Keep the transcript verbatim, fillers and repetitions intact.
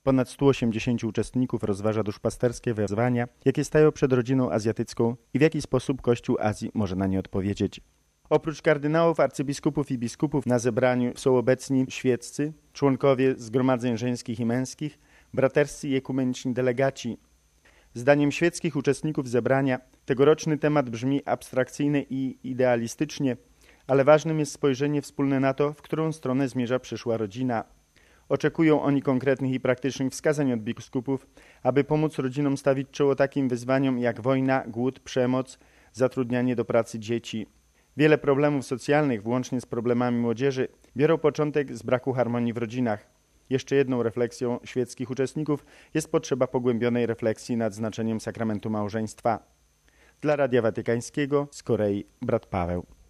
Ponad stu osiemdziesięciu uczestników rozważa duszpasterskie wezwania, jakie stają przed rodziną azjatycką i w jaki sposób Kościół Azji może na nie odpowiedzieć. Oprócz kardynałów, arcybiskupów i biskupów na zebraniu są obecni świeccy, członkowie zgromadzeń żeńskich i męskich, braterscy i ekumeniczni delegaci. Zdaniem świeckich uczestników zebrania tegoroczny temat brzmi abstrakcyjnie i idealistycznie, ale ważnym jest spojrzenie wspólne na to, w którą stronę zmierza przyszła rodzina. Oczekują oni konkretnych i praktycznych wskazań od biskupów, aby pomóc rodzinom stawić czoło takim wyzwaniom jak wojna, głód, przemoc, zatrudnianie do pracy dzieci. Wiele problemów socjalnych, włącznie z problemami młodzieży, biorą początek z braku harmonii w rodzinach. Jeszcze jedną refleksją świeckich uczestników jest potrzeba pogłębionej refleksji nad znaczeniem sakramentu małżeństwa. Dla Radia Watykańskiego z Korei brat Paweł.